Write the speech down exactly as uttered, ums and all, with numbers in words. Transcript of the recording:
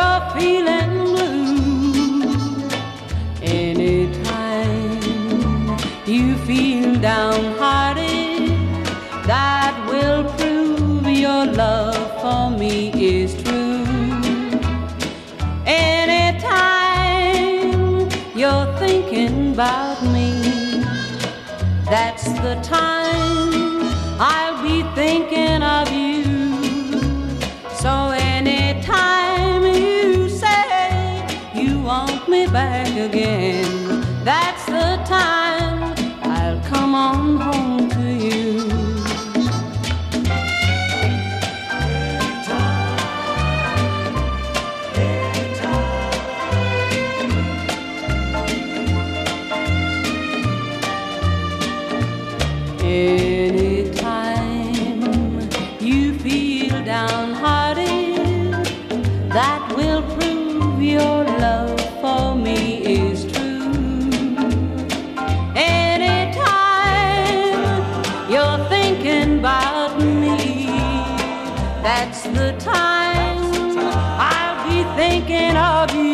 you're feeling blue, anytime you feel downhearted, that will prove your love for me is true. Anytime you're thinking about me, that's the time I'll be thinking of you. So anytime you say you want me back again, that's the time I'll come on home to you. Anytime you feel downhearted, that will prove your love for me is true. Anytime you're thinking about me, that's the time I'll be thinking of you.